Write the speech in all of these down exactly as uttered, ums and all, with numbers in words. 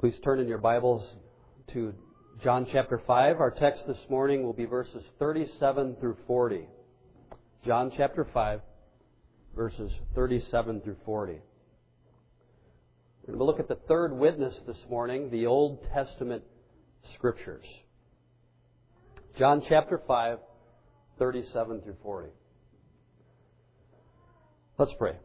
Please turn in your Bibles to John chapter five. Our text this morning will be verses thirty-seven through forty. John chapter five, verses thirty-seven through forty. We're going to look at the third witness this morning, the Old Testament Scriptures. John chapter five, thirty-seven through forty. Let's pray.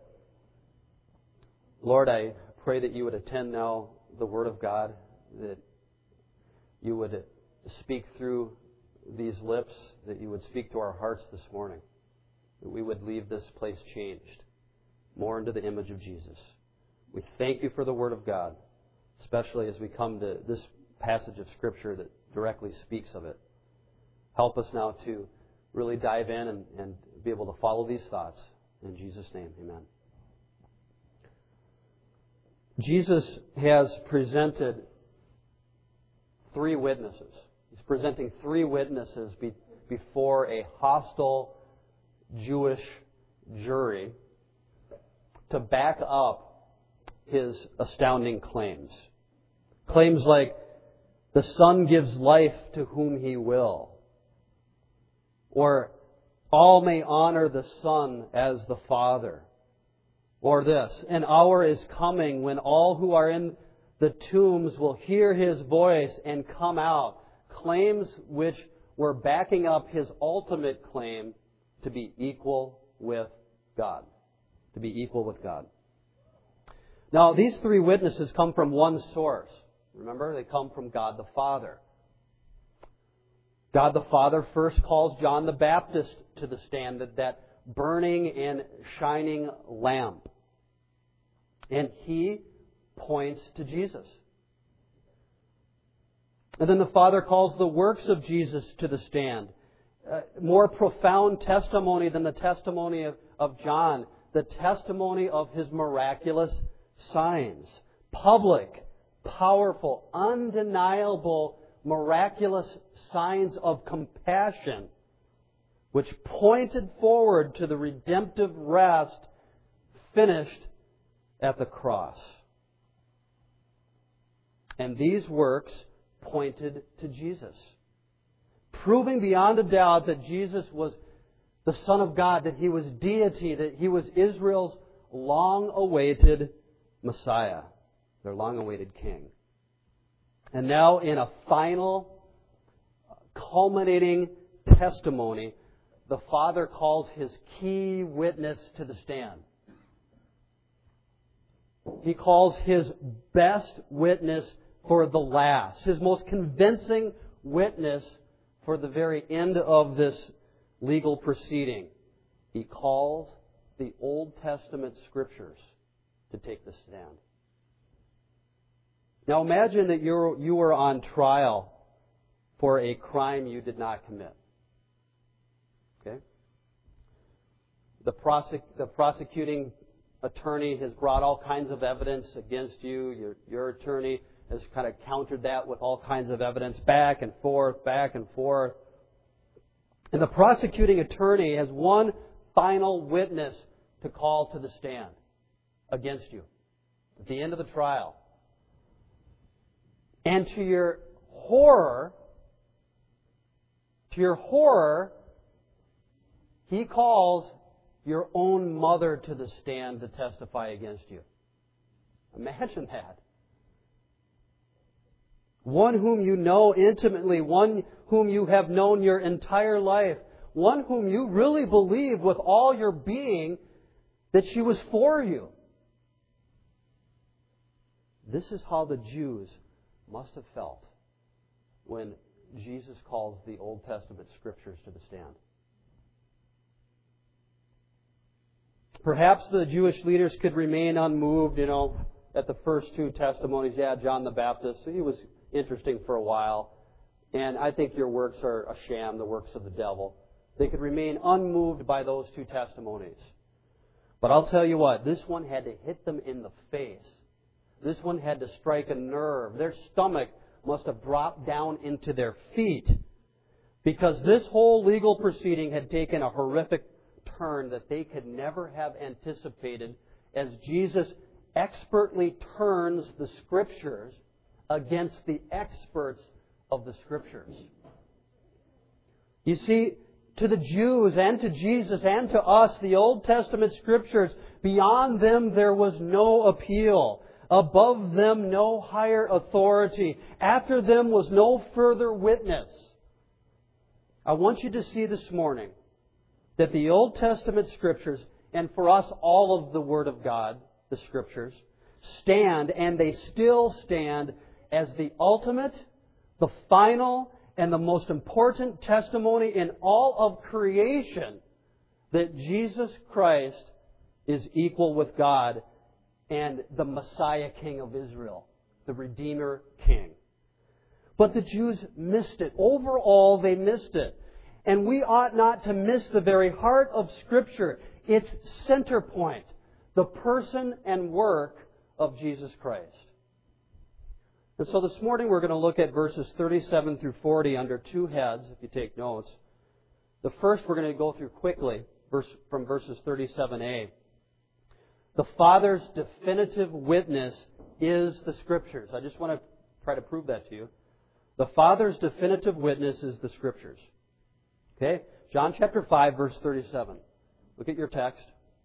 Lord, I pray that you would attend now the Word of God, that you would speak through these lips, that you would speak to our hearts this morning, that we would leave this place changed, more into the image of Jesus. We thank you for the Word of God, especially as we come to this passage of Scripture that directly speaks of it. Help us now to really dive in and, and be able to follow these thoughts. In Jesus' name, amen. Jesus has presented three witnesses. He's presenting three witnesses be, before a hostile Jewish jury to back up his astounding claims. Claims like, the Son gives life to whom He will. Or, all may honor the Son as the Father. Or this, an hour is coming when all who are in the tombs will hear His voice and come out. Claims which were backing up His ultimate claim to be equal with God. To be equal with God. Now, these three witnesses come from one source. Remember, they come from God the Father. God the Father first calls John the Baptist to the stand, that, that burning and shining lamp. And he points to Jesus. And then the Father calls the works of Jesus to the stand. Uh, more profound testimony than the testimony of, of John. The testimony of His miraculous signs. Public, powerful, undeniable, miraculous signs of compassion, which pointed forward to the redemptive rest finished at the cross. And these works pointed to Jesus, proving beyond a doubt that Jesus was the Son of God, that He was deity, that He was Israel's long-awaited Messiah, their long-awaited King. And now in a final, culminating testimony, the Father calls His key witness to the stand. He calls His best witness for the last. His most convincing witness for the very end of this legal proceeding. He calls the Old Testament Scriptures to take the stand. Now imagine that you're, you were on trial for a crime you did not commit. Okay? The, prosec- the prosecuting attorney has brought all kinds of evidence against you. Your, your attorney has kind of countered that with all kinds of evidence, back and forth, back and forth. And the prosecuting attorney has one final witness to call to the stand against you at the end of the trial. And to your horror, to your horror, he calls your own mother to the stand to testify against you. Imagine that. One whom you know intimately, one whom you have known your entire life, one whom you really believe with all your being that she was for you. This is how the Jews must have felt when Jesus calls the Old Testament Scriptures to the stand. Perhaps the Jewish leaders could remain unmoved, you know, at the first two testimonies. Yeah, John the Baptist, he was interesting for a while. And I think your works are a sham, the works of the devil. They could remain unmoved by those two testimonies. But I'll tell you what, this one had to hit them in the face. This one had to strike a nerve. Their stomach must have dropped down into their feet. Because this whole legal proceeding had taken a horrific turn that they could never have anticipated as Jesus expertly turns the Scriptures against the experts of the Scriptures. You see, to the Jews and to Jesus and to us, the Old Testament Scriptures, beyond them there was no appeal. Above them no higher authority. After them was no further witness. I want you to see this morning that the Old Testament Scriptures, and for us all of the Word of God, the Scriptures, stand, and they still stand, as the ultimate, the final, and the most important testimony in all of creation that Jesus Christ is equal with God and the Messiah King of Israel, the Redeemer King. But the Jews missed it. Overall, they missed it. And we ought not to miss the very heart of Scripture, its center point, the person and work of Jesus Christ. And so this morning we're going to look at verses thirty-seven through forty under two heads, if you take notes. The first we're going to go through quickly, verse, from verses thirty-seven a. The Father's definitive witness is the Scriptures. I just want to try to prove that to you. The Father's definitive witness is the Scriptures. Okay? John chapter five, verse thirty-seven. Look at your text.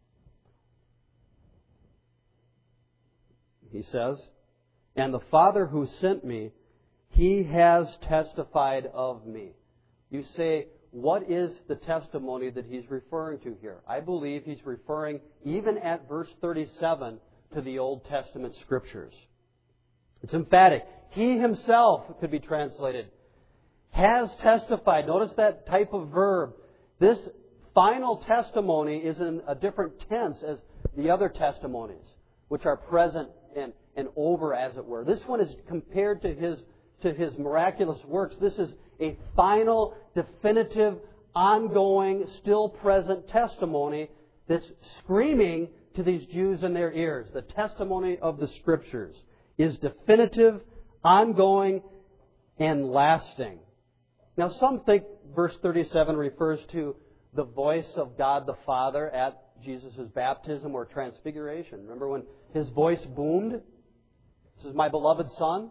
He says, "And the Father who sent me, He has testified of me." You say, what is the testimony that He's referring to here? I believe He's referring, even at verse thirty-seven, to the Old Testament Scriptures. It's emphatic. He Himself, could be translated, has testified. Notice that type of verb. This final testimony is in a different tense as the other testimonies, which are present and, and over, as it were. This one is compared to His, to His miraculous works. This is a final, definitive, ongoing, still present testimony that's screaming to these Jews in their ears. The testimony of the Scriptures is definitive, ongoing, and lasting. Now, some think verse thirty-seven refers to the voice of God the Father at Jesus' baptism or transfiguration. Remember when His voice boomed? "This is my beloved Son."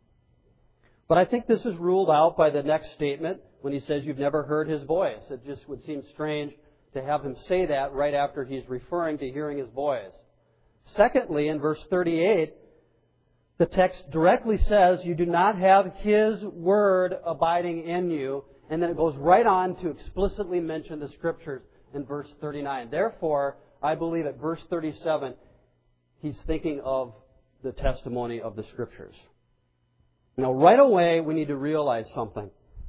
But I think this is ruled out by the next statement when He says, "You've never heard His voice." It just would seem strange to have Him say that right after He's referring to hearing His voice. Secondly, in verse thirty-eight, the text directly says, "You do not have His Word abiding in you." And then it goes right on to explicitly mention the Scriptures in verse thirty-nine. Therefore, I believe at verse thirty-seven, He's thinking of the testimony of the Scriptures. Now, right away, we need to realize something.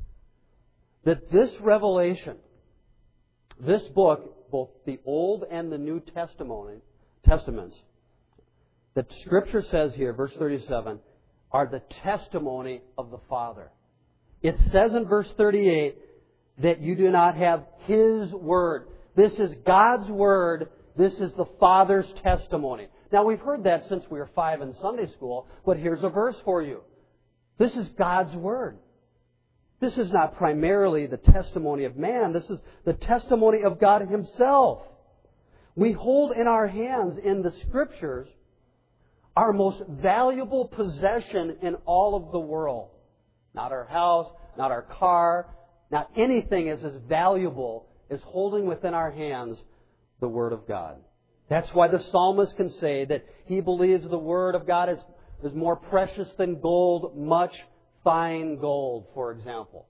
That this revelation, this book, both the Old and the New Testimony, Testaments, that Scripture says here, verse thirty-seven, are the testimony of the Father. It says in verse thirty-eight that you do not have His Word. This is God's Word. This is the Father's testimony. Now, we've heard that since we were five in Sunday school, but here's a verse for you. This is God's Word. This is not primarily the testimony of man. This is the testimony of God Himself. We hold in our hands in the Scriptures our most valuable possession in all of the world. Not our house, not our car, not anything is as valuable as holding within our hands the Word of God. That's why the psalmist can say that he believes the Word of God is, is more precious than gold, much fine gold, for example.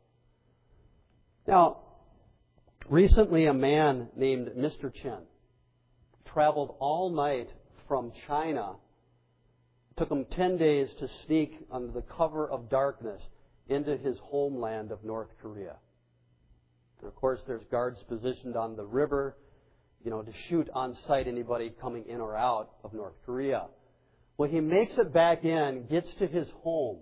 Now, recently a man named Mister Chen traveled all night from China. It took him ten days to sneak under the cover of darkness into his homeland of North Korea. And of course, there's guards positioned on the river, you know, to shoot on sight anybody coming in or out of North Korea. Well, he makes it back in, gets to his home,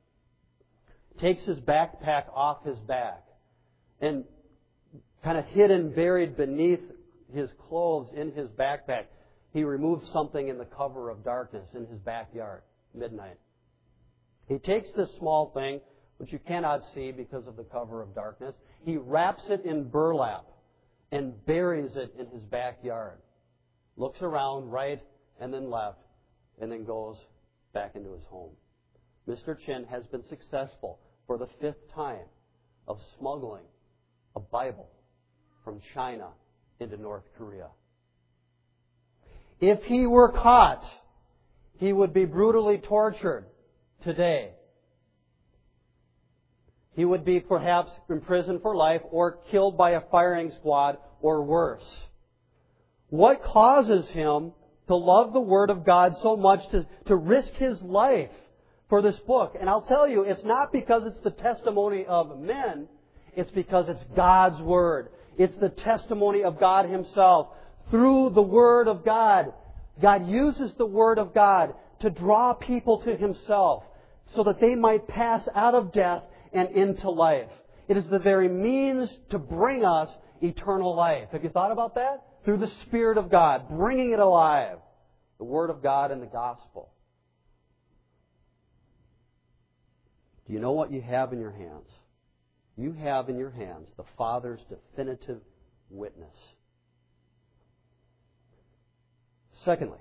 takes his backpack off his back, and kind of hidden, buried beneath his clothes in his backpack, he removes something in the cover of darkness in his backyard, midnight. He takes this small thing, which you cannot see because of the cover of darkness. He wraps it in burlap and buries it in his backyard. Looks around right and then left and then goes back into his home. Mister Chin has been successful for the fifth time of smuggling a Bible from China into North Korea. If he were caught, he would be brutally tortured today. He would be perhaps imprisoned for life or killed by a firing squad or worse. What causes him to love the Word of God so much to, to risk his life for this book? And I'll tell you, it's not because it's the testimony of men. It's because it's God's Word. It's the testimony of God Himself. Through the Word of God, God uses the Word of God to draw people to Himself so that they might pass out of death and into life. It is the very means to bring us eternal life. Have you thought about that? Through the Spirit of God, bringing it alive. The Word of God and the Gospel. Do you know what you have in your hands? You have in your hands the Father's definitive witness. Secondly,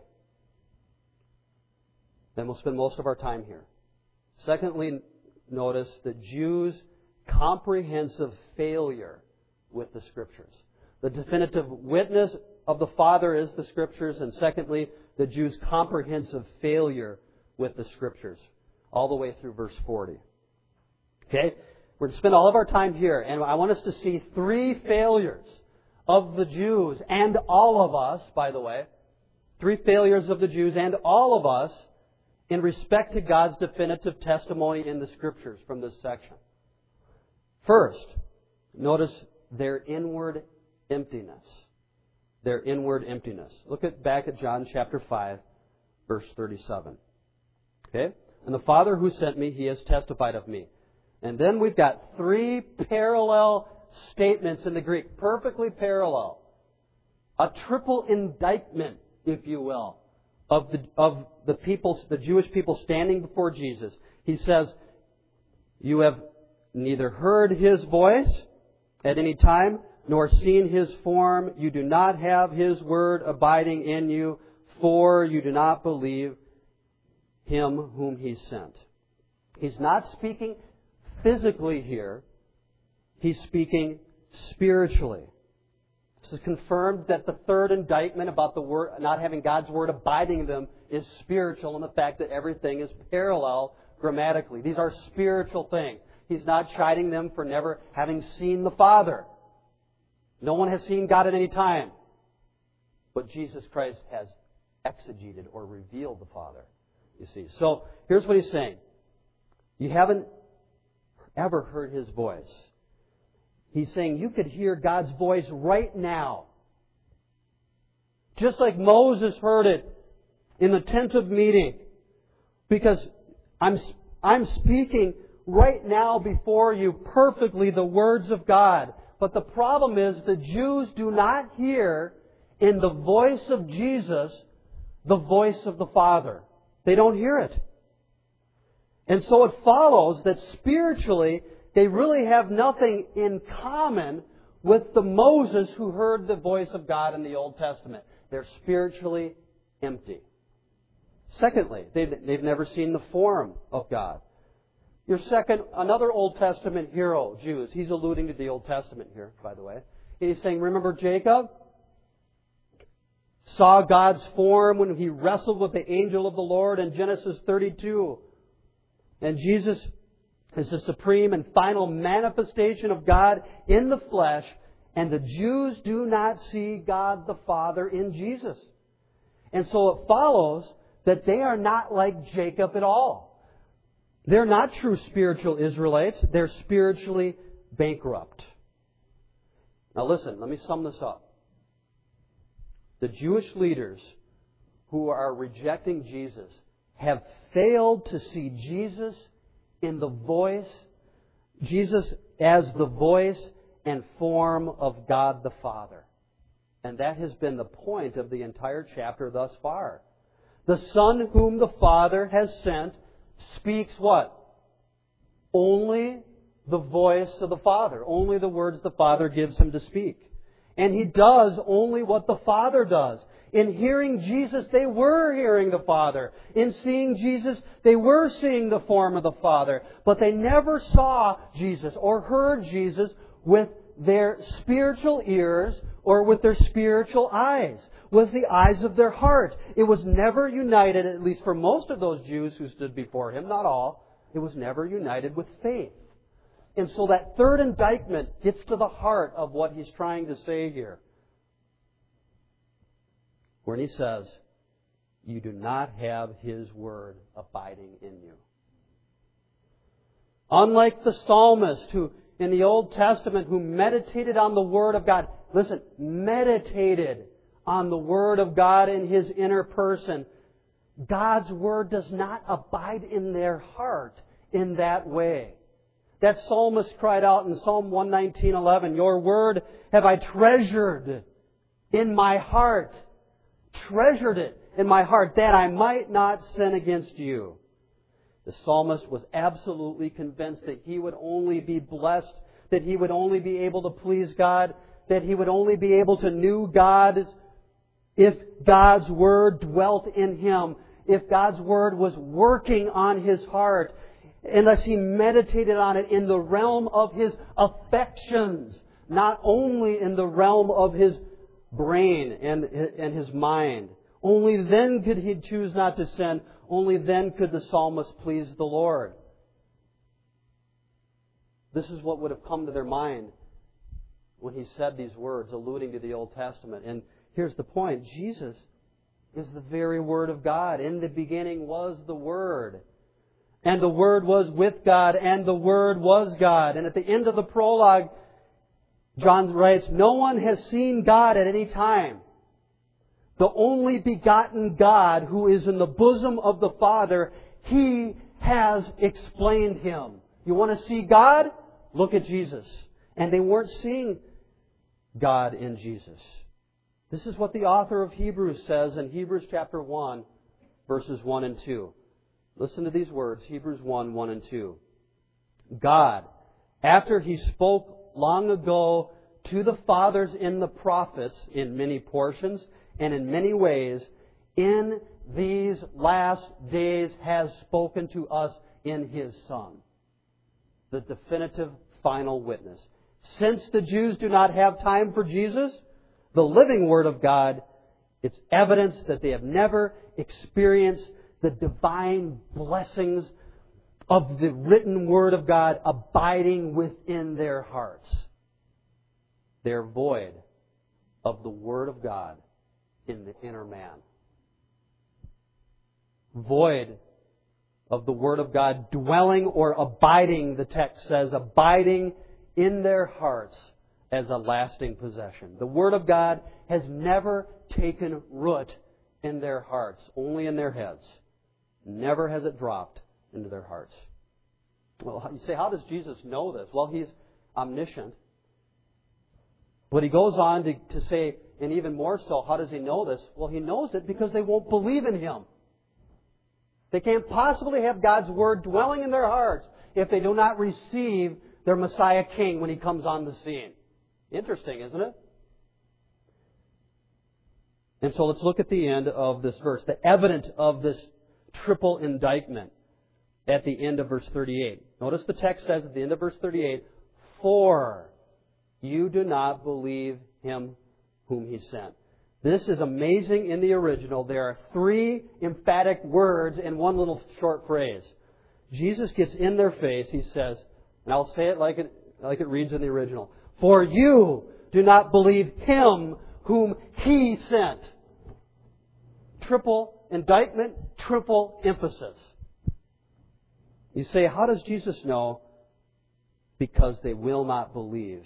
then we'll spend most of our time here. Secondly, notice the Jews' comprehensive failure with the Scriptures. The definitive witness of the Father is the Scriptures, and secondly, the Jews' comprehensive failure with the Scriptures, all the way through verse forty. Okay? We're going to spend all of our time here, and I want us to see three failures of the Jews, and all of us, by the way, three failures of the Jews and all of us in respect to God's definitive testimony in the Scriptures from this section. First, notice their inward emptiness. Their inward emptiness. Look at back at John chapter five, verse thirty-seven. Okay? And the Father who sent me, He has testified of me. And then we've got three parallel statements in the Greek, perfectly parallel. A triple indictment, if you will, of the of the people, the Jewish people standing before Jesus. He says, "You have neither heard His voice at any time, nor seen His form. You do not have His word abiding in you, for you do not believe Him whom He sent." He's not speaking physically here. He's speaking spiritually. This is confirmed that the third indictment about the word, not having God's Word abiding in them, is spiritual, and the fact that everything is parallel grammatically. These are spiritual things. He's not chiding them for never having seen the Father. No one has seen God at any time. But Jesus Christ has exegeted or revealed the Father, you see. So, here's what He's saying. You haven't ever heard His voice. He's saying you could hear God's voice right now. Just like Moses heard it in the tent of meeting. Because I'm, I'm speaking right now before you perfectly the words of God. But the problem is the Jews do not hear in the voice of Jesus the voice of the Father. They don't hear it. And so it follows that spiritually they really have nothing in common with the Moses who heard the voice of God in the Old Testament. They're spiritually empty. Secondly, they've, they've never seen the form of God. Your second, another Old Testament hero, Jews. He's alluding to the Old Testament here, by the way. He's saying, remember Jacob? Saw God's form when he wrestled with the angel of the Lord in Genesis thirty-two. And Jesus is the supreme and final manifestation of God in the flesh. And the Jews do not see God the Father in Jesus. And so it follows that they are not like Jacob at all. They're not true spiritual Israelites. They're spiritually bankrupt. Now listen, let me sum this up. The Jewish leaders who are rejecting Jesus have failed to see Jesus in the voice, Jesus as the voice and form of God the Father. And that has been the point of the entire chapter thus far. The Son whom the Father has sent speaks what? Only the voice of the Father. Only the words the Father gives Him to speak. And He does only what the Father does. In hearing Jesus, they were hearing the Father. In seeing Jesus, they were seeing the form of the Father. But they never saw Jesus or heard Jesus with their spiritual ears or with their spiritual eyes, with the eyes of their heart. It was never united, at least for most of those Jews who stood before Him, not all, it was never united with faith. And so that third indictment gets to the heart of what He's trying to say here. When He says, you do not have His Word abiding in you. Unlike the psalmist who, in the Old Testament, who meditated on the Word of God. Listen, meditated on the Word of God in his inner person. God's Word does not abide in their heart in that way. That psalmist cried out in Psalm one nineteen eleven, your Word have I treasured in my heart. Treasured it in my heart that I might not sin against you. The psalmist was absolutely convinced that he would only be blessed, that he would only be able to please God, that he would only be able to know God if God's Word dwelt in him, if God's Word was working on his heart, unless he meditated on it in the realm of his affections, not only in the realm of his brain and, and his mind. Only then could he choose not to sin. Only then could the psalmist please the Lord. This is what would have come to their mind when he said these words, alluding to the Old Testament. And here's the point. Jesus is the very Word of God. In the beginning was the Word. And the Word was with God, and the Word was God. And at the end of the prologue, John writes, no one has seen God at any time. The only begotten God who is in the bosom of the Father, He has explained Him. You want to see God? Look at Jesus. And they weren't seeing God in Jesus. This is what the author of Hebrews says in Hebrews chapter one, verses one and two. Listen to these words, Hebrews one, one and two. God, after He spoke long ago to the fathers in the prophets in many portions and in many ways, in these last days has spoken to us in His Son, the definitive final witness. Since the Jews do not have time for Jesus, the living Word of God, it's evidence that they have never experienced the divine blessings of the written Word of God abiding within their hearts. They're void of the Word of God in the inner man. Void of the Word of God dwelling or abiding, the text says, abiding in their hearts as a lasting possession. The Word of God has never taken root in their hearts, only in their heads. Never has it dropped into their hearts. Well, you say, how does Jesus know this? Well, He's omniscient. But He goes on to, to say, and even more so, how does He know this? Well, He knows it because they won't believe in Him. They can't possibly have God's Word dwelling in their hearts if they do not receive their Messiah King when He comes on the scene. Interesting, isn't it? And so let's look at the end of this verse, the evidence of this triple indictment at the end of verse thirty-eight. Notice the text says at the end of verse thirty-eight, for you do not believe Him whom He sent. This is amazing in the original. There are three emphatic words in one little short phrase. Jesus gets in their face. He says, and I'll say it like it, like it reads in the original, for you do not believe Him whom He sent. Triple indictment, triple emphasis. You say, how does Jesus know? Because they will not believe.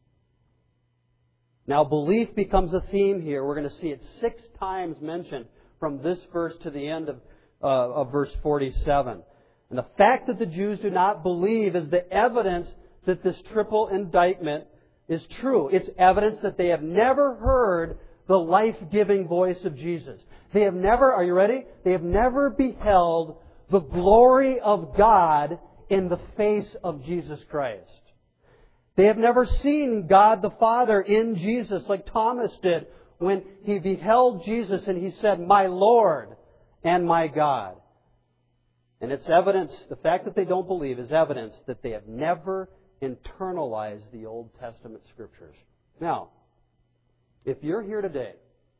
Now, belief becomes a theme here. We're going to see it six times mentioned from this verse to the end of, uh, of verse forty-seven. And the fact that the Jews do not believe is the evidence that this triple indictment is true. It's evidence that they have never heard the life-giving voice of Jesus. They have never, are you ready? They have never beheld the glory of God in the face of Jesus Christ. They have never seen God the Father in Jesus like Thomas did, when he beheld Jesus and he said, "My Lord and my God." And it's evidence, the fact that they don't believe is evidence that they have never internalized the Old Testament Scriptures. Now, if you're here today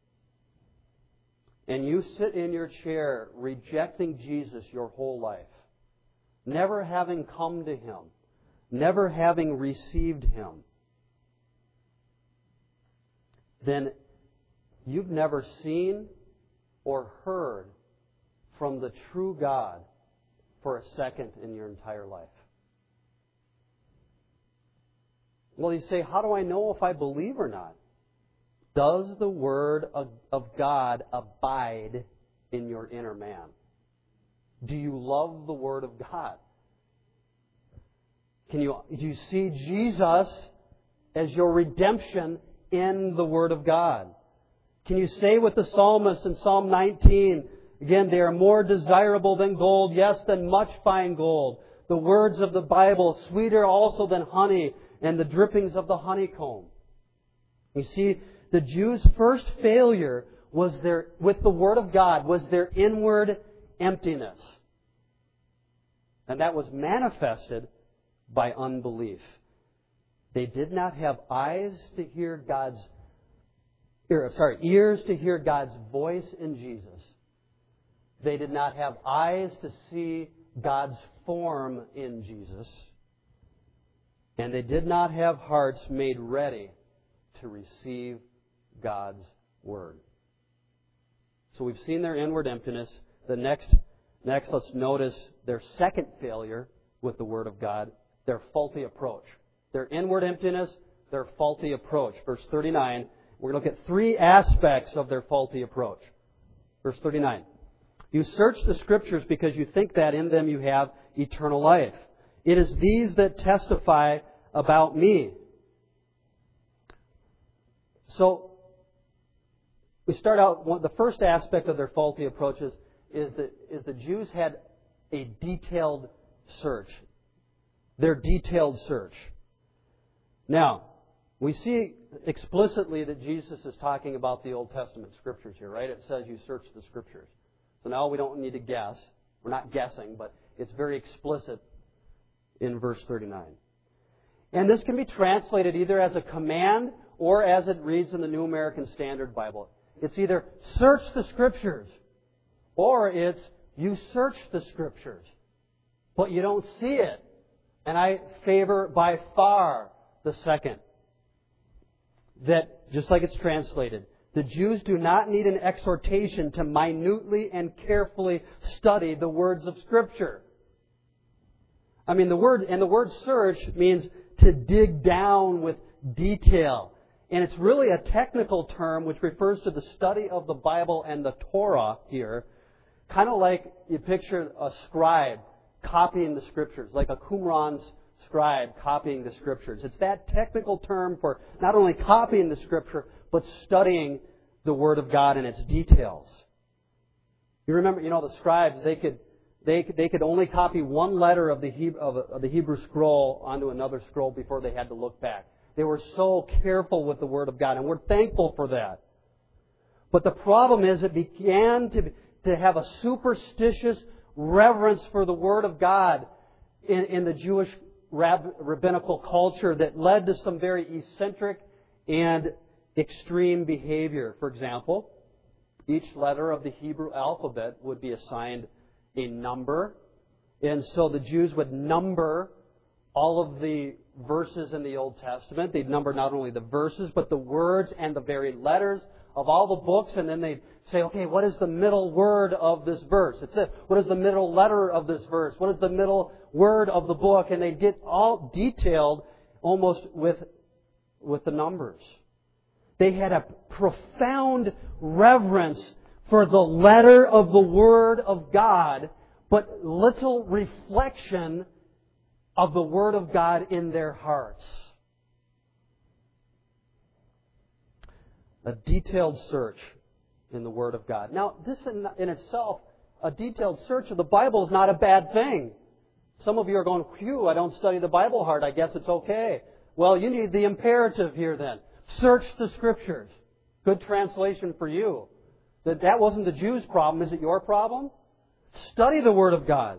and you sit in your chair rejecting Jesus your whole life, never having come to Him, never having received Him, then you've never seen or heard from the true God for a second in your entire life. Well, you say, how do I know if I believe or not? Does the Word of, of God abide in your inner man? Do you love the Word of God? Can you, do you see Jesus as your redemption in the Word of God? Can you say with the psalmist in Psalm nineteen, again, they are more desirable than gold, yes, than much fine gold. The words of the Bible, sweeter also than honey, and the drippings of the honeycomb. You see, the Jews' first failure was their, with the Word of God, was their inward emptiness. And that was manifested by unbelief. They did not have eyes to hear God's, ear, sorry, ears to hear God's voice in Jesus. They did not have eyes to see God's form in Jesus. And they did not have hearts made ready to receive God's Word. So we've seen their inward emptiness. The next, next let's notice their second failure with the Word of God, their faulty approach. Their inward emptiness, their faulty approach. Verse thirty-nine, we're going to look at three aspects of their faulty approach. Verse thirty-nine. You search the Scriptures because you think that in them you have eternal life. It is these that testify about me. So, we start out, one, the first aspect of their faulty approaches is that is the Jews had a detailed search. Their detailed search. Now, we see explicitly that Jesus is talking about the Old Testament Scriptures here, right? It says you search the Scriptures. So now we don't need to guess. We're not guessing, but it's very explicit in verse thirty-nine. And this can be translated either as a command or as it reads in the New American Standard Bible. It's either search the Scriptures or it's you search the Scriptures, but you don't see it. And I favor by far the second. That, just like it's translated, the Jews do not need an exhortation to minutely and carefully study the words of Scripture. I mean, the word, and the word search means to dig down with detail. And it's really a technical term which refers to the study of the Bible and the Torah here. Kind of like you picture a scribe copying the Scriptures, like a Qumran's scribe copying the Scriptures. It's that technical term for not only copying the Scripture, but studying the Word of God and its details. You remember, you know, the scribes, they could they could, they could only copy one letter of the Hebrew, of, of the Hebrew scroll onto another scroll before they had to look back. They were so careful with the Word of God, and we're thankful for that. But the problem is it began to, to have a superstitious reverence for the Word of God in, in the Jewish rab, rabbinical culture that led to some very eccentric and extreme behavior. For example, each letter of the Hebrew alphabet would be assigned a number. And so the Jews would number all of the verses in the Old Testament. They'd number not only the verses, but the words and the very letters of all the books. And then they'd say, okay, what is the middle word of this verse? It's it. What is the middle letter of this verse? What is the middle word of the book? And they'd get all detailed almost with, with the numbers. They had a profound reverence for the letter of the Word of God, but little reflection of the Word of God in their hearts. A detailed search in the Word of God. Now, this in, in itself, a detailed search of the Bible is not a bad thing. Some of you are going, phew, I don't study the Bible hard, I guess it's okay. Well, you need the imperative here then. Search the Scriptures. Good translation for you. That that wasn't the Jews' problem. Is it your problem? Study the Word of God.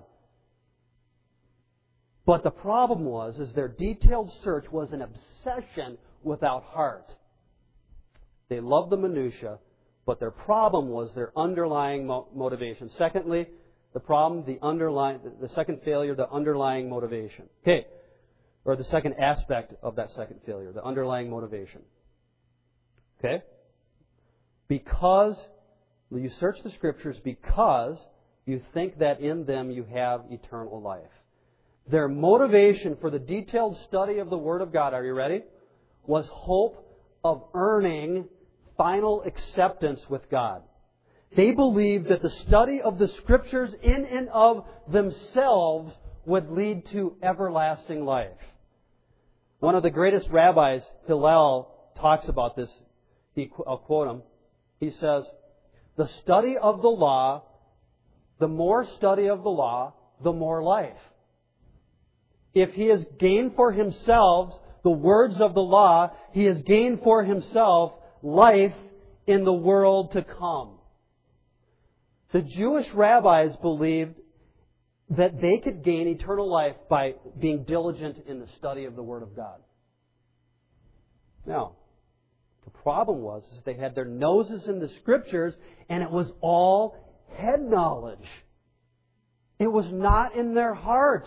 But the problem was, is their detailed search was an obsession without heart. They loved the minutia, but their problem was their underlying mo- motivation. Secondly, the problem, the underlying, the second failure, the underlying motivation. Okay. Or the second aspect of that second failure, the underlying motivation. Okay? Because you search the Scriptures because you think that in them you have eternal life. Their motivation for the detailed study of the Word of God, are you ready? Was hope of earning final acceptance with God. They believed that the study of the Scriptures in and of themselves would lead to everlasting life. One of the greatest rabbis, Hillel, talks about this. He, I'll quote him. He says, "The study of the law, the more study of the law, the more life." If he has gained for himself the words of the law, he has gained for himself life in the world to come. The Jewish rabbis believed that they could gain eternal life by being diligent in the study of the Word of God. Now, the problem was is they had their noses in the Scriptures, and it was all head knowledge. It was not in their hearts.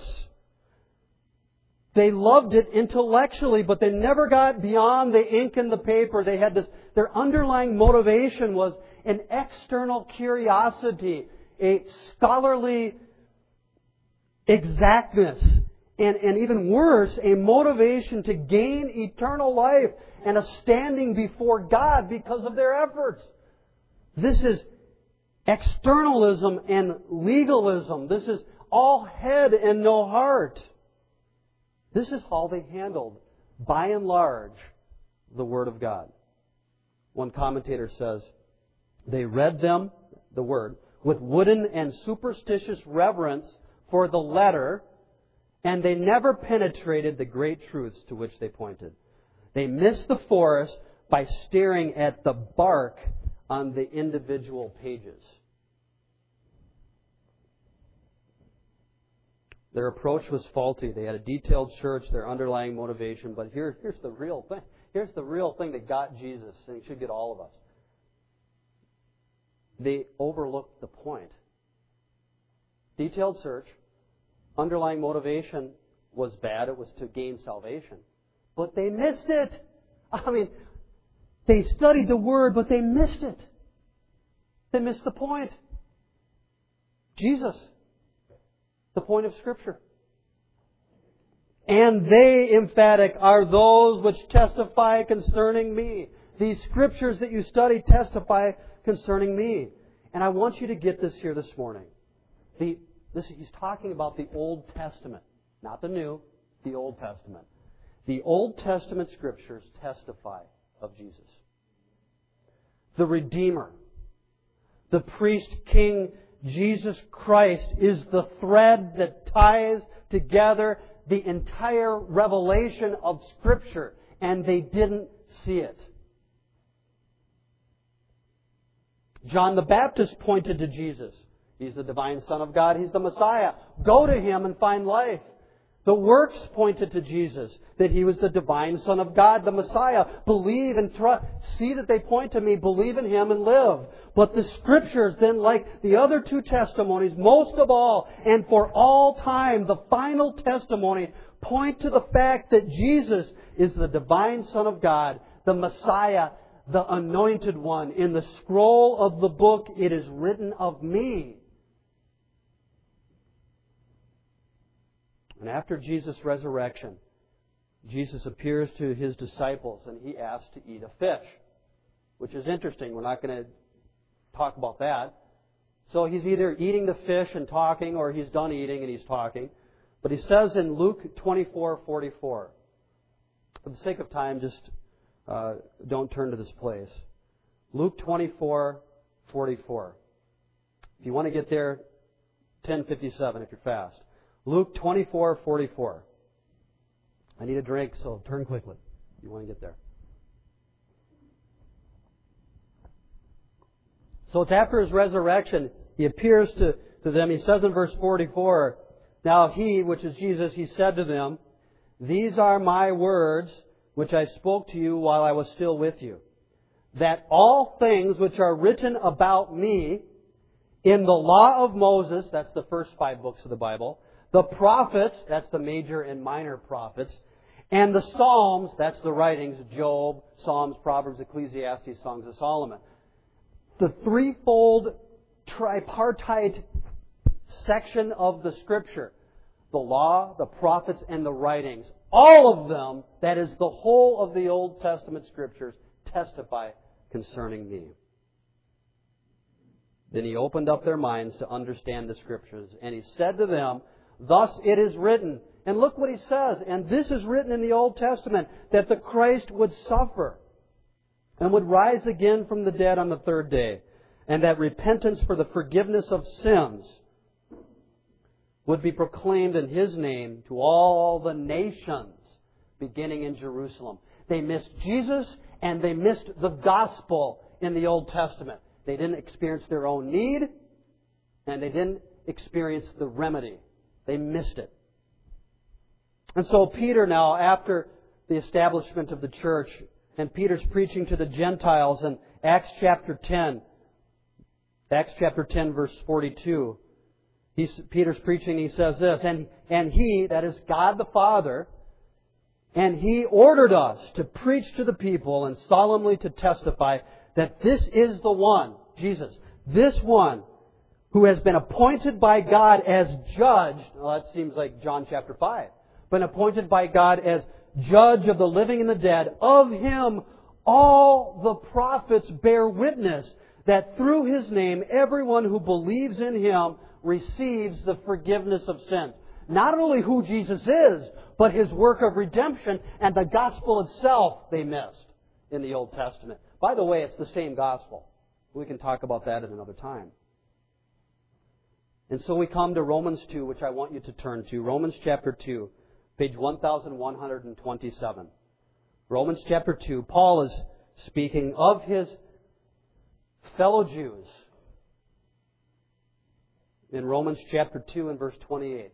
They loved it intellectually, but they never got beyond the ink and the paper. They had this, their underlying motivation was an external curiosity, a scholarly exactness, and, and even worse, a motivation to gain eternal life and a standing before God because of their efforts. This is externalism and legalism. This is all head and no heart. This is how they handled, by and large, the Word of God. One commentator says, they read them, the Word, with wooden and superstitious reverence for the letter, and they never penetrated the great truths to which they pointed. They missed the forest by staring at the bark on the individual pages. Their approach was faulty. They had a detailed search, their underlying motivation. But here, here's the real thing. Here's the real thing that got Jesus, and it should get all of us. They overlooked the point. Detailed search, underlying motivation was bad. It was to gain salvation. But they missed it. I mean, they studied the Word, but they missed it. They missed the point. Jesus. The point of Scripture. And they, emphatic, are those which testify concerning me. These Scriptures that you study testify concerning me. And I want you to get this here this morning. The, this, he's talking about the Old Testament. Not the New, the Old Testament. The Old Testament Scriptures testify of Jesus. The Redeemer. The priest king Jesus Christ is the thread that ties together the entire revelation of Scripture, and they didn't see it. John the Baptist pointed to Jesus. He's the divine Son of God. He's the Messiah. Go to Him and find life. The works pointed to Jesus, that He was the divine Son of God, the Messiah. Believe and trust. See that they point to me. Believe in Him and live. But the Scriptures, then, like the other two testimonies, most of all, and for all time, the final testimony, point to the fact that Jesus is the divine Son of God, the Messiah, the Anointed One. In the scroll of the book, it is written of me. And after Jesus' resurrection, Jesus appears to His disciples and He asks to eat a fish, which is interesting. We're not going to talk about that. So He's either eating the fish and talking, or He's done eating and He's talking. But He says in Luke twenty-four forty-four, for the sake of time, just uh, don't turn to this place. Luke twenty-four forty-four. If you want to get there, ten fifty-seven if you're fast. Luke twenty-four forty-four. I need a drink, so turn quickly. You want to get there. So it's after His resurrection, He appears to, to them. He says in verse forty-four, "Now He," which is Jesus, He said to them, "These are my words which I spoke to you while I was still with you, that all things which are written about Me in the law of Moses," that's the first five books of the Bible, "the prophets," that's the major and minor prophets, "and the Psalms," that's the writings, Job, Psalms, Proverbs, Ecclesiastes, Songs of Solomon. The threefold tripartite section of the Scripture, the law, the prophets, and the writings, all of them, that is the whole of the Old Testament Scriptures, testify concerning Me. Then He opened up their minds to understand the Scriptures, and He said to them, "Thus it is written." And look what He says, "And this is written in the Old Testament, that the Christ would suffer and would rise again from the dead on the third day, and that repentance for the forgiveness of sins would be proclaimed in His name to all the nations, beginning in Jerusalem." They missed Jesus and they missed the gospel in the Old Testament. They didn't experience their own need, and they didn't experience the remedy. They missed it. And so Peter now, after the establishment of the church, and Peter's preaching to the Gentiles in Acts chapter ten, Acts chapter ten, verse forty-two, he's, Peter's preaching, he says this, and, and He, that is God the Father, and He ordered us to preach to the people and solemnly to testify that this is the one, Jesus, this one who has been appointed by God as judge. Well, that seems like John chapter five. Been appointed by God as judge of the living and the dead. Of Him all the prophets bear witness that through His name everyone who believes in Him receives the forgiveness of sins. Not only who Jesus is, but His work of redemption and the gospel itself they missed in the Old Testament. By the way, it's the same gospel. We can talk about that at another time. And so we come to Romans two, which I want you to turn to. Romans chapter two, page one thousand one hundred twenty-seven. Romans chapter two. Paul is speaking of his fellow Jews in Romans chapter two and verse twenty-eight.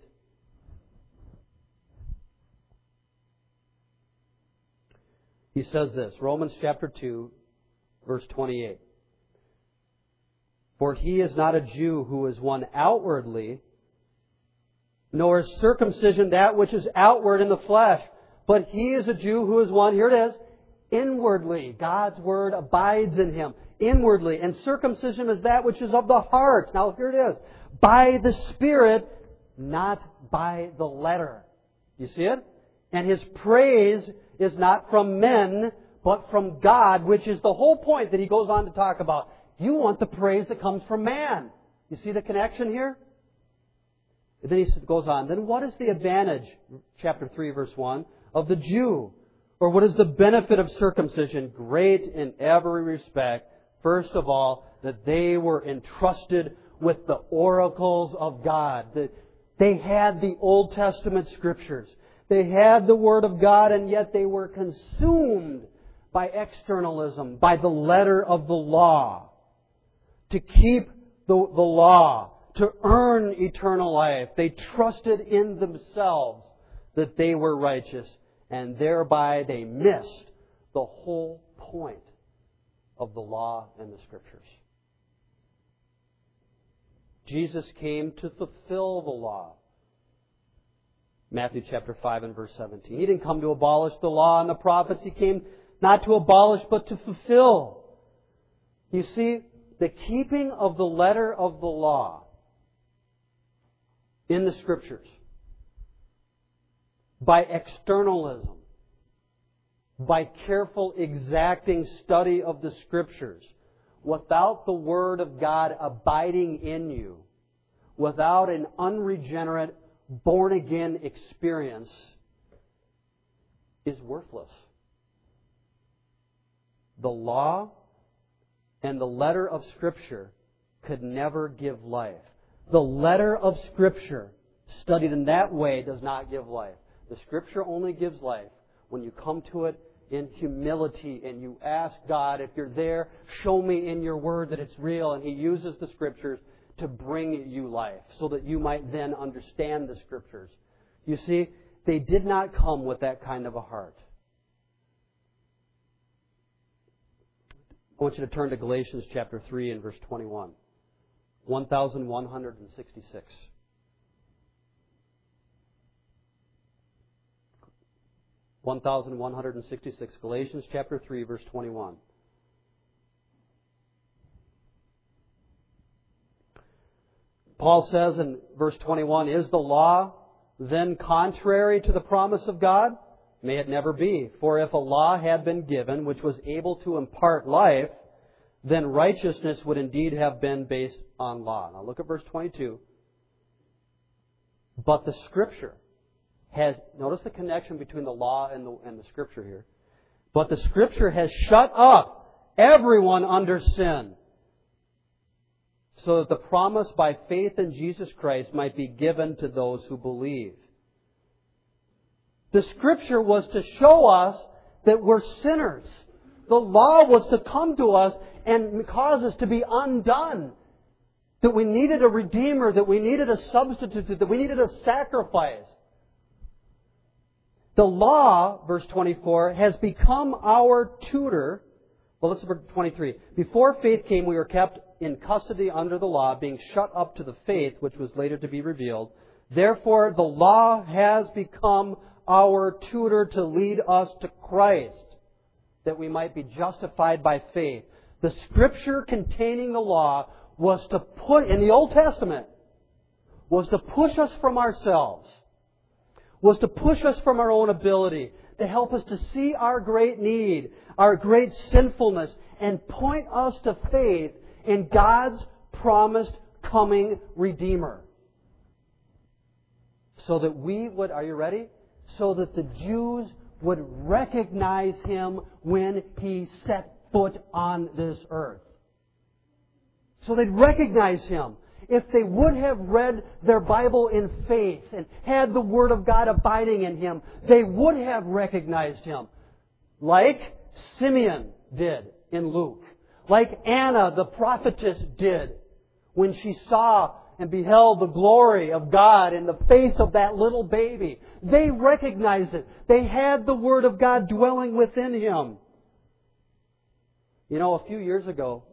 He says this, Romans chapter two, verse twenty-eight. "For he is not a Jew who is one outwardly, nor is circumcision that which is outward in the flesh, but he is a Jew who is one," here it is, "inwardly." God's Word abides in him, inwardly. "And circumcision is that which is of the heart." Now here it is, "by the Spirit, not by the letter." You see it? "And his praise is not from men, but from God," which is the whole point that he goes on to talk about. You want the praise that comes from man. You see the connection here? And then he goes on, "Then what is the advantage," chapter three, verse one, "of the Jew? Or what is the benefit of circumcision? Great in every respect. First of all, that they were entrusted with the oracles of God." That they had the Old Testament Scriptures. They had the Word of God, and yet they were consumed by externalism, by the letter of the law. To keep the, the law, to earn eternal life. They trusted in themselves that they were righteous, and thereby they missed the whole point of the law and the Scriptures. Jesus came to fulfill the law. Matthew chapter five and verse seventeen. He didn't come to abolish the law and the prophets. He came not to abolish, but to fulfill. You see, the keeping of the letter of the law in the Scriptures by externalism, by careful exacting study of the Scriptures, without the Word of God abiding in you, without an unregenerate, born-again experience, is worthless. The law and the letter of Scripture could never give life. The letter of Scripture, studied in that way, does not give life. The Scripture only gives life when you come to it in humility and you ask God, if you're there, show me in your word that it's real. And He uses the Scriptures to bring you life so that you might then understand the Scriptures. You see, they did not come with that kind of a heart. I want you to turn to Galatians chapter three and verse twenty-one. one thousand one hundred sixty-six. one thousand one hundred sixty-six. Galatians chapter three, verse twenty-one. Paul says in verse twenty-one, "Is the law then contrary to the promise of God? May it never be. For if a law had been given which was able to impart life, then righteousness would indeed have been based on law." Now look at verse twenty-two. "But the Scripture has," notice the connection between the law and the, and the Scripture here. "But the Scripture has shut up everyone under sin, so that the promise by faith in Jesus Christ might be given to those who believe." The Scripture was to show us that we're sinners. The law was to come to us and cause us to be undone. That we needed a Redeemer, that we needed a substitute, that we needed a sacrifice. The law, verse twenty-four, has become our tutor. Well, let's look at twenty-three. "Before faith came, we were kept in custody under the law, being shut up to the faith which was later to be revealed. Therefore, the law has become our tutor to lead us to Christ, that we might be justified by faith." The Scripture containing the law was to put, in the Old Testament, was to push us from ourselves, was to push us from our own ability, to help us to see our great need, our great sinfulness, and point us to faith in God's promised coming Redeemer. So that we would, are you ready? So that the Jews would recognize Him when He set foot on this earth. So they'd recognize Him. If they would have read their Bible in faith and had the Word of God abiding in Him, they would have recognized Him. Like Simeon did in Luke. Like Anna, the prophetess, did when she saw and beheld the glory of God in the face of that little baby. They recognized it. They had the Word of God dwelling within Him. You know, a few years ago,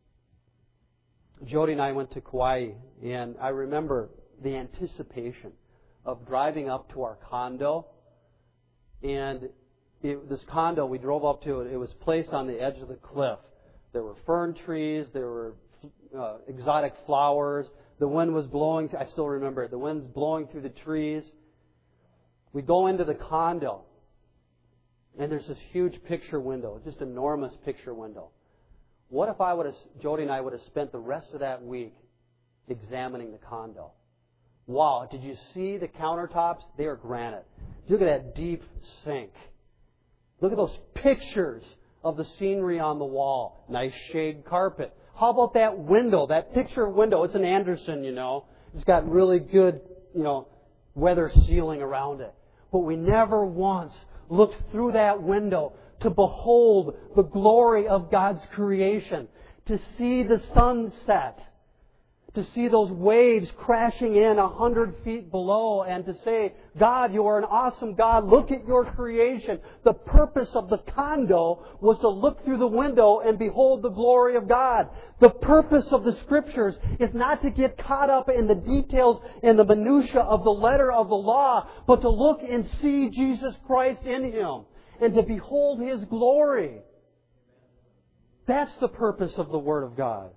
Jody and I went to Kauai, and I remember the anticipation of driving up to our condo. And it, this condo, we drove up to it, it was placed on the edge of the cliff. There were fern trees, there were uh, exotic flowers. The wind was blowing, I still remember it, the wind's blowing through the trees. We go into the condo, and there's this huge picture window, just enormous picture window. What if I would have, Jody and I would have spent the rest of that week examining the condo? Wow, did you see the countertops? They are granite. Look at that deep sink. Look at those pictures of the scenery on the wall. Nice shade carpet. How about that window, that picture window? It's an Anderson, you know. It's got really good, you know, weather sealing around it. But we never once looked through that window to behold the glory of God's creation, to see the sunset, to see those waves crashing in a hundred feet below, and to say, God, you are an awesome God. Look at your creation. The purpose of the condo was to look through the window and behold the glory of God. The purpose of the Scriptures is not to get caught up in the details and the minutia of the letter of the law, but to look and see Jesus Christ in Him and to behold His glory. That's the purpose of the Word of God.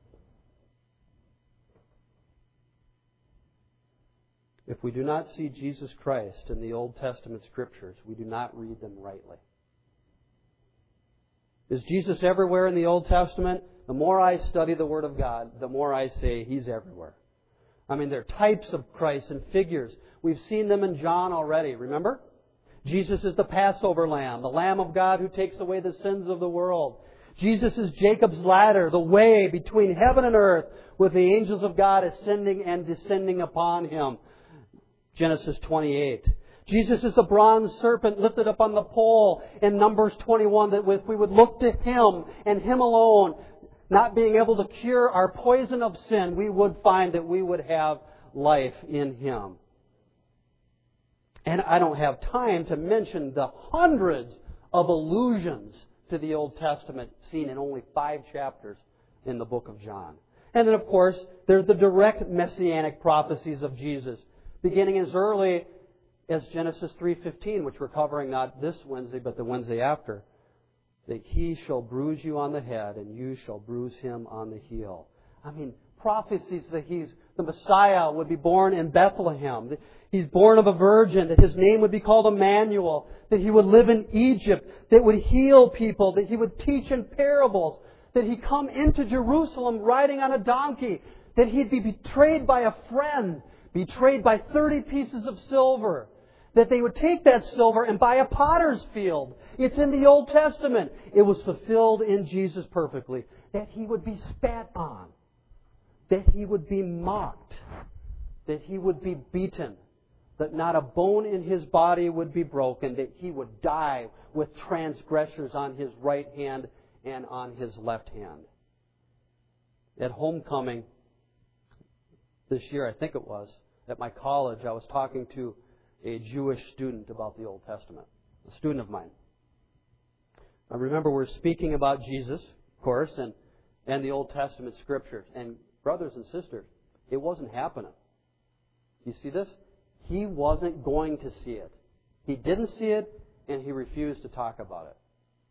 If we do not see Jesus Christ in the Old Testament Scriptures, we do not read them rightly. Is Jesus everywhere in the Old Testament? The more I study the Word of God, the more I say He's everywhere. I mean, they're types of Christ and figures. We've seen them in John already, remember? Jesus is the Passover Lamb, the Lamb of God who takes away the sins of the world. Jesus is Jacob's ladder, the way between heaven and earth, with the angels of God ascending and descending upon Him. Genesis twenty-eight. Jesus is the bronze serpent lifted up on the pole in Numbers twenty-one, that if we would look to Him and Him alone, not being able to cure our poison of sin, we would find that we would have life in Him. And I don't have time to mention the hundreds of allusions to the Old Testament seen in only five chapters in the book of John. And then, of course, there's the direct messianic prophecies of Jesus, beginning as early as Genesis three fifteen, which we're covering not this Wednesday, but the Wednesday after, that He shall bruise you on the head, and you shall bruise Him on the heel. I mean, prophecies that He's the Messiah would be born in Bethlehem, that He's born of a virgin, that His name would be called Emmanuel, that He would live in Egypt, that would heal people, that He would teach in parables, that He'd come into Jerusalem riding on a donkey, that He'd be betrayed by a friend, betrayed by thirty pieces of silver, that they would take that silver and buy a potter's field. It's in the Old Testament. It was fulfilled in Jesus perfectly. That He would be spat on. That He would be mocked. That He would be beaten. That not a bone in His body would be broken. That He would die with transgressors on His right hand and on His left hand. At homecoming this year, I think it was, at my college, I was talking to a Jewish student about the Old Testament, a student of mine. I remember we're speaking about Jesus, of course, and, and the Old Testament Scriptures. And brothers and sisters, it wasn't happening. You see this? He wasn't going to see it. He didn't see it, and he refused to talk about it.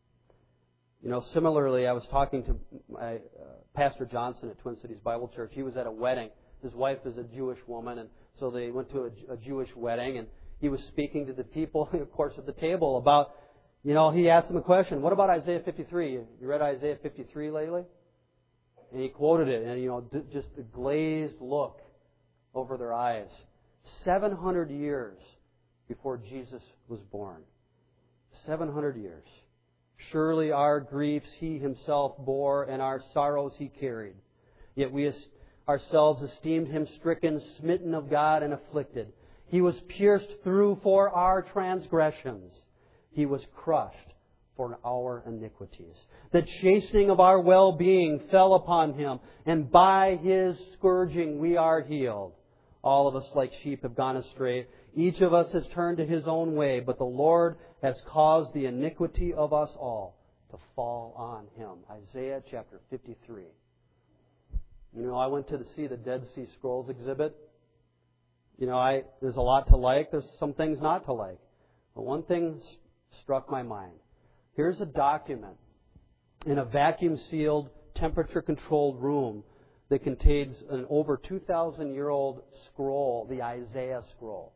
You know, similarly, I was talking to my, uh, Pastor Johnson at Twin Cities Bible Church. He was at a wedding. His wife is a Jewish woman, and so they went to a, a Jewish wedding, and he was speaking to the people, of course, at the table about, you know, he asked them a question. What about Isaiah fifty-three? You read Isaiah fifty-three lately? And he quoted it, and, you know, just the glazed look over their eyes. seven hundred years before Jesus was born. seven hundred years. Surely our griefs He Himself bore, and our sorrows He carried. Yet we ourselves esteemed Him stricken, smitten of God, and afflicted. He was pierced through for our transgressions. He was crushed for our iniquities. The chastening of our well-being fell upon Him, and by His scourging we are healed. All of us like sheep have gone astray. Each of us has turned to his own way, but the Lord has caused the iniquity of us all to fall on Him. Isaiah chapter fifty-three. You know, I went to see the Dead Sea Scrolls exhibit. You know, I there's a lot to like. There's some things not to like. But one thing struck my mind. Here's a document in a vacuum-sealed, temperature-controlled room that contains an over two thousand year old scroll, the Isaiah scroll.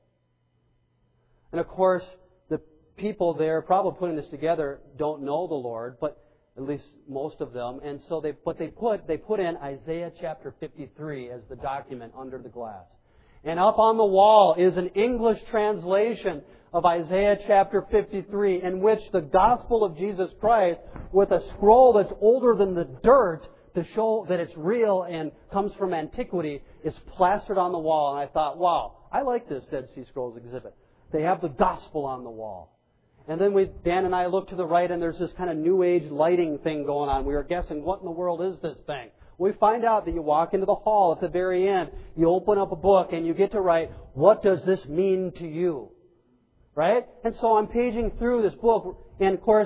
And of course, the people there probably putting this together don't know the Lord, but at least most of them. And so they, but they put, they put in Isaiah chapter fifty-three as the document under the glass. And up on the wall is an English translation of Isaiah chapter fifty-three, in which the gospel of Jesus Christ, with a scroll that's older than the dirt to show that it's real and comes from antiquity, is plastered on the wall. And I thought, wow, I like this Dead Sea Scrolls exhibit. They have the gospel on the wall. And then we, Dan and I looked to the right, and there's this kind of New Age lighting thing going on. We were guessing, what in the world is this thing? We find out that you walk into the hall at the very end, you open up a book, and you get to write, what does this mean to you? Right? And so I'm paging through this book, and of course,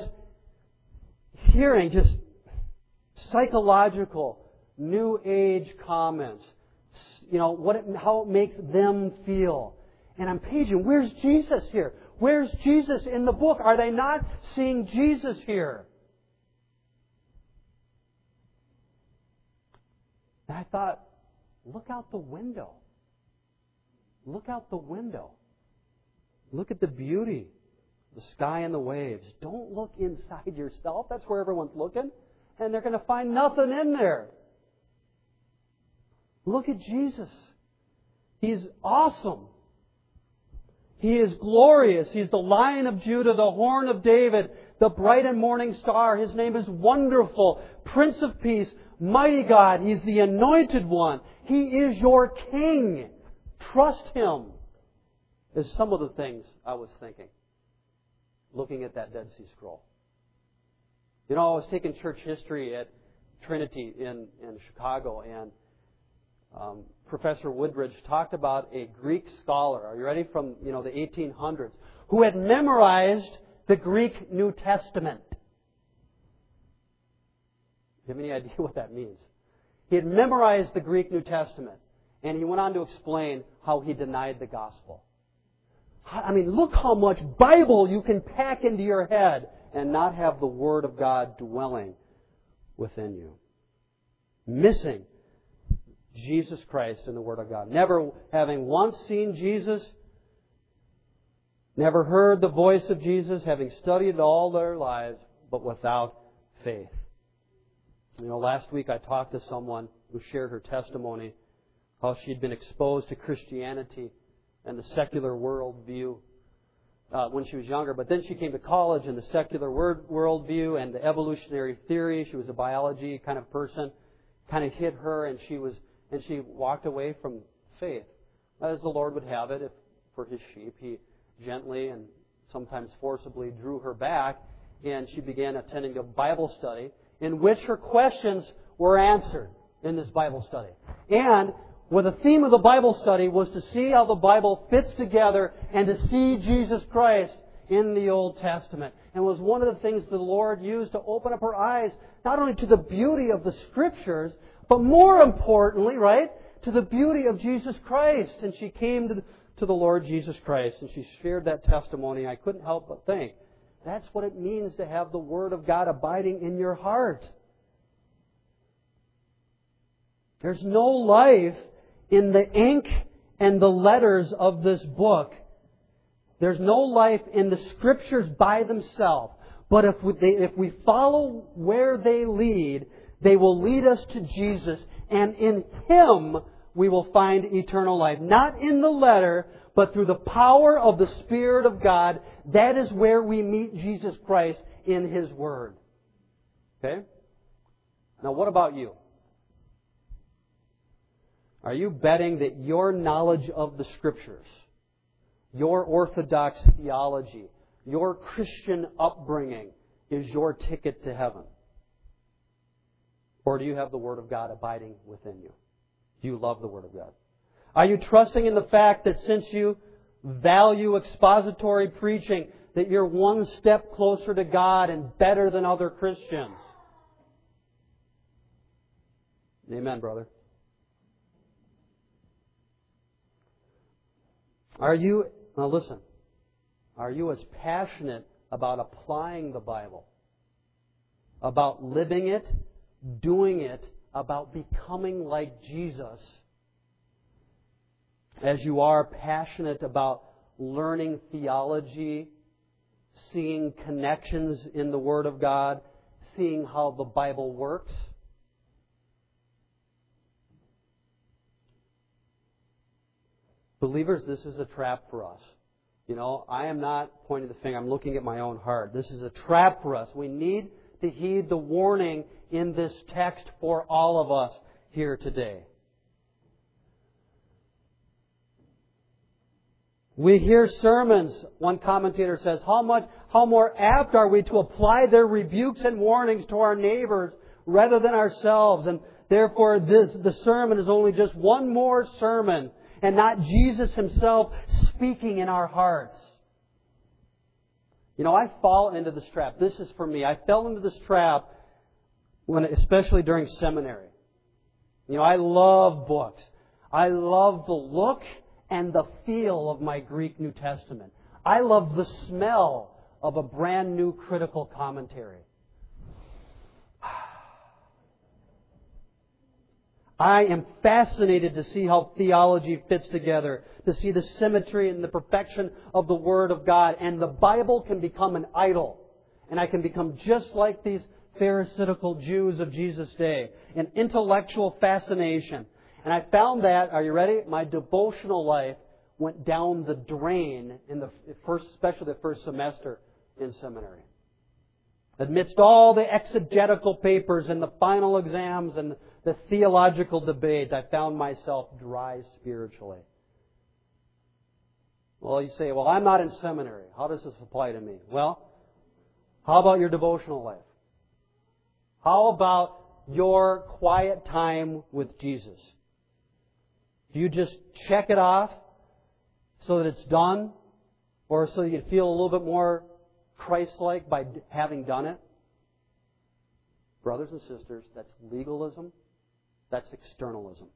hearing just psychological, New Age comments. You know, what it, how it makes them feel. And I'm paging, where's Jesus here? Where's Jesus in the book? Are they not seeing Jesus here? And I thought, look out the window. Look out the window. Look at the beauty, the sky and the waves. Don't look inside yourself. That's where everyone's looking. And they're going to find nothing in there. Look at Jesus. He's awesome. He is glorious. He's the Lion of Judah, the Horn of David, the bright and morning star. His name is Wonderful, Prince of Peace, Mighty God. He's the Anointed One. He is your King. Trust Him. is some of the things I was thinking, looking at that Dead Sea Scroll. You know, I was taking church history at Trinity in, in Chicago, and um, Professor Woodbridge talked about a Greek scholar, are you ready, from you know the eighteen hundreds, who had memorized the Greek New Testament. Do you have any idea what that means? He had memorized the Greek New Testament, and he went on to explain how he denied the gospel. I mean, look how much Bible you can pack into your head and not have the Word of God dwelling within you. Missing Jesus Christ and the Word of God. Never having once seen Jesus, never heard the voice of Jesus, having studied all their lives, but without faith. You know, last week I talked to someone who shared her testimony, how she'd been exposed to Christianity and the secular worldview uh, when she was younger. But then she came to college, and the secular word, worldview and the evolutionary theory, she was a biology kind of person, kind of hit her, and she was and she walked away from faith. As the Lord would have it, if for His sheep, He gently and sometimes forcibly drew her back, and she began attending a Bible study in which her questions were answered in this Bible study. And well, the theme of the Bible study was to see how the Bible fits together and to see Jesus Christ in the Old Testament. And it was one of the things the Lord used to open up her eyes, not only to the beauty of the Scriptures, but more importantly, right, to the beauty of Jesus Christ. And she came to the, to the Lord Jesus Christ, and she shared that testimony. I couldn't help but think, that's what it means to have the Word of God abiding in your heart. There's no life in the ink and the letters of this book. There's no life in the Scriptures by themselves. But if we, they, if we follow where they lead, they will lead us to Jesus. And in Him we will find eternal life. Not in the letter, but through the power of the Spirit of God. That is where we meet Jesus Christ in His Word. Okay? Now what about you? Are you betting that your knowledge of the Scriptures, your orthodox theology, your Christian upbringing is your ticket to heaven? Or do you have the Word of God abiding within you? Do you love the Word of God? Are you trusting in the fact that since you value expository preaching, that you're one step closer to God and better than other Christians? Amen, brother. Are you, now listen, are you as passionate about applying the Bible, about living it, doing it, about becoming like Jesus, as you are passionate about learning theology, seeing connections in the Word of God, seeing how the Bible works? Believers, this is a trap for us. You know, I am not pointing the finger. I'm looking at my own heart. This is a trap for us. We need to heed the warning in this text for all of us here today. We hear sermons, one commentator says, how much, how more apt are we to apply their rebukes and warnings to our neighbors rather than ourselves? And therefore, this, the sermon is only just one more sermon and not Jesus Himself speaking in our hearts. You know, I fall into this trap. This is for me. I fell into this trap when, especially during seminary. You know, I love books. I love the look and the feel of my Greek New Testament. I love the smell of a brand new critical commentary. I am fascinated to see how theology fits together, to see the symmetry and the perfection of the Word of God. And the Bible can become an idol. And I can become just like these Pharisaical Jews of Jesus' day, an intellectual fascination. And I found that, are you ready? My devotional life went down the drain in the first, especially the first semester in seminary. Amidst all the exegetical papers and the final exams and the theological debate, I found myself dry spiritually. Well, you say, well, I'm not in seminary. How does this apply to me? Well, how about your devotional life? How about your quiet time with Jesus? Do you just check it off so that it's done? Or so you feel a little bit more Christ-like by having done it? Brothers and sisters, that's legalism. That's externalism.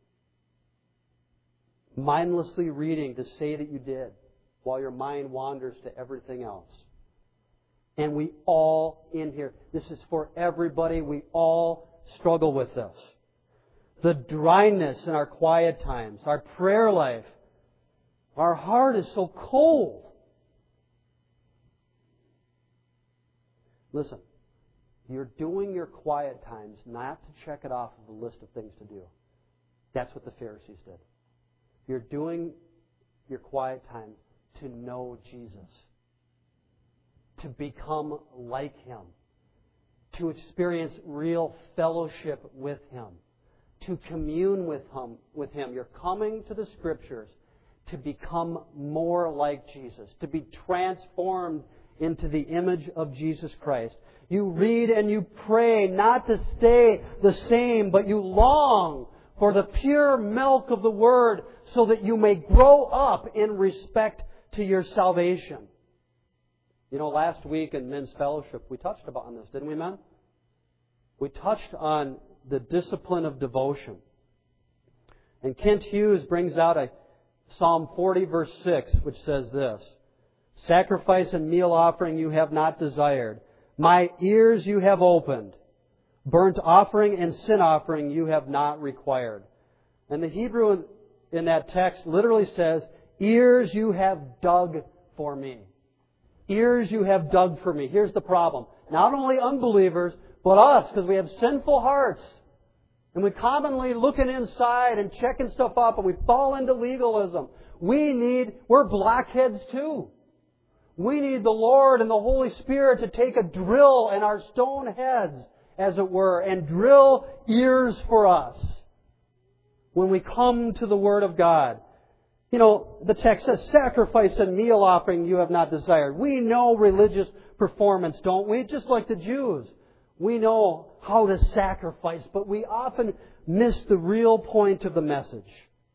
Mindlessly reading to say that you did while your mind wanders to everything else. And we all in here, this is for everybody, we all struggle with this. The dryness in our quiet times, our prayer life, our heart is so cold. Listen, you're doing your quiet times not to check it off of the list of things to do. That's what the Pharisees did. You're doing your quiet time to know Jesus, to become like Him, to experience real fellowship with Him, to commune with Him. With Him. You're coming to the Scriptures to become more like Jesus, to be transformed into the image of Jesus Christ. You read and you pray not to stay the same, but you long for the pure milk of the Word so that you may grow up in respect to your salvation. You know, last week in Men's Fellowship, we touched upon this, didn't we, men? We touched on the discipline of devotion. And Kent Hughes brings out a Psalm forty, verse six, which says this: "Sacrifice and meal offering you have not desired. My ears you have opened. Burnt offering and sin offering you have not required." And the Hebrew in that text literally says, "Ears you have dug for me." Ears you have dug for me. Here's the problem. Not only unbelievers, but us, because we have sinful hearts. And we're commonly looking inside and checking stuff up, and we fall into legalism. We need, we're blockheads too. We need the Lord and the Holy Spirit to take a drill in our stone heads, as it were, and drill ears for us when we come to the Word of God. You know, the text says, "Sacrifice and meal offering you have not desired." We know religious performance, don't we? Just like the Jews. We know how to sacrifice, but we often miss the real point of the message.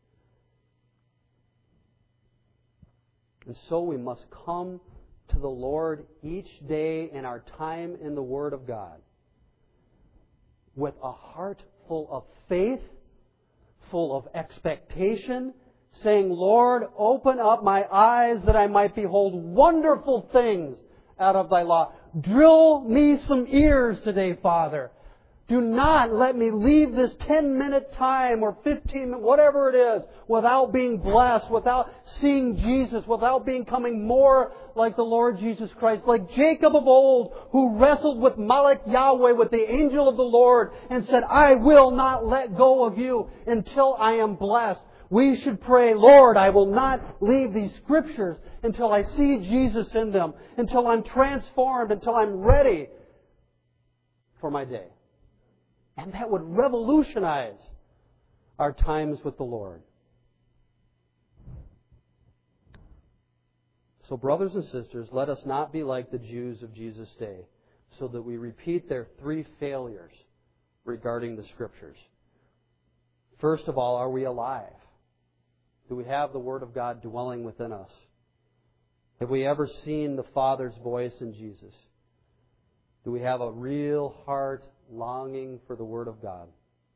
And so we must come to the Lord each day in our time in the Word of God with a heart full of faith, full of expectation, saying, "Lord, open up my eyes that I might behold wonderful things out of Thy law. Drill me some ears today, Father. Do not let me leave this ten-minute time or fifteen minutes, whatever it is, without being blessed, without seeing Jesus, without becoming more like the Lord Jesus Christ, like Jacob of old, who wrestled with Malach Yahweh, with the angel of the Lord, and said, 'I will not let go of you until I am blessed.' We should pray, 'Lord, I will not leave these Scriptures until I see Jesus in them, until I'm transformed, until I'm ready for my day.'" And that would revolutionize our times with the Lord. So, brothers and sisters, let us not be like the Jews of Jesus' day, so that we repeat their three failures regarding the Scriptures. First of all, are we alive? Do we have the Word of God dwelling within us? Have we ever seen the Father's voice in Jesus? Do we have a real heart longing for the Word of God?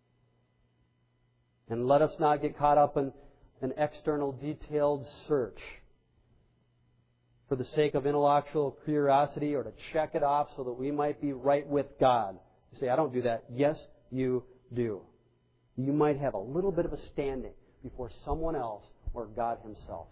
And let us not get caught up in an external detailed search for the sake of intellectual curiosity or to check it off so that we might be right with God. You say, "I don't do that." Yes, you do. You might have a little bit of a standing before someone else or God Himself.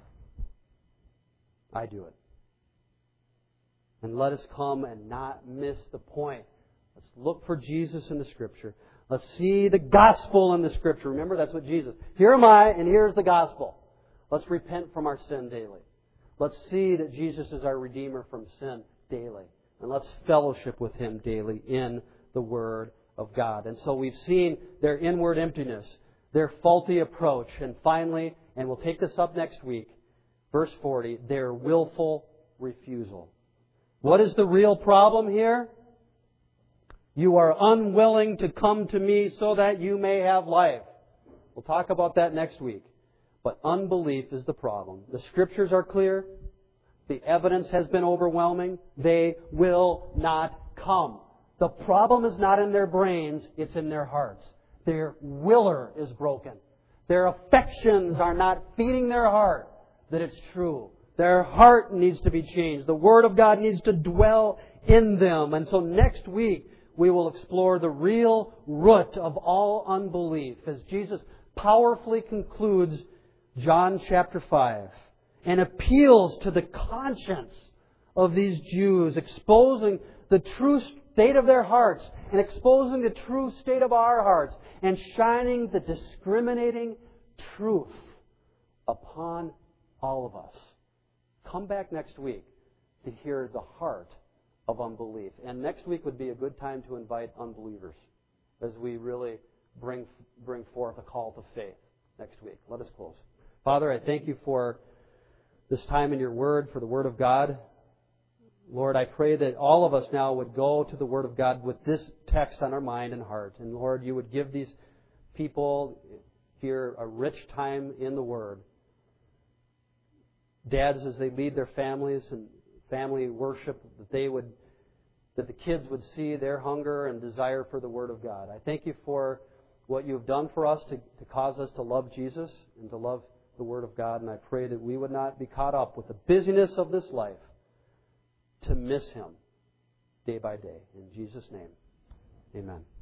I do it. And let us come and not miss the point. Let's look for Jesus in the Scripture. Let's see the gospel in the Scripture. Remember, that's what Jesus. Here am I, and here's the gospel. Let's repent from our sin daily. Let's see that Jesus is our Redeemer from sin daily. And let's fellowship with Him daily in the Word of God. And so we've seen their inward emptiness, their faulty approach, and finally, and we'll take this up next week, Verse forty, their willful refusal. What is the real problem here? You are unwilling to come to me so that you may have life. We'll talk about that next week. But unbelief is the problem. The Scriptures are clear. The evidence has been overwhelming. They will not come. The problem is not in their brains, it's in their hearts. Their willer is broken. Their affections are not feeding their heart that it's true. Their heart needs to be changed. The Word of God needs to dwell in them. And so next week we will explore the real root of all unbelief as Jesus powerfully concludes John chapter five and appeals to the conscience of these Jews, exposing the true state of their hearts and exposing the true state of our hearts and shining the discriminating truth upon all of us. Come back next week to hear the heart of unbelief. And next week would be a good time to invite unbelievers as we really bring bring forth a call to faith next week. Let us close. Father, I thank you for this time in your Word, for the Word of God. Lord, I pray that all of us now would go to the Word of God with this text on our mind and heart. And Lord, you would give these people here a rich time in the Word. Dads, as they lead their families and family worship, that they would, that the kids would see their hunger and desire for the Word of God. I thank you for what you have done for us to, to cause us to love Jesus and to love the Word of God. And I pray that we would not be caught up with the busyness of this life to miss Him day by day. In Jesus' name, amen.